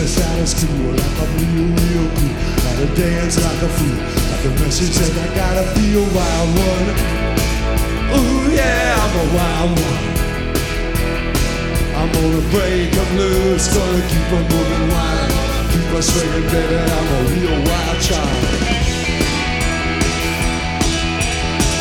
status quo like I'm real cool. Gotta dance like a fool, like the message says I gotta be a wild one. Ooh yeah, I'm a wild one. I'm gonna break 'em loose, gonna keep 'em moving wild. Keep 'em swinging, baby, I'm a real wild child.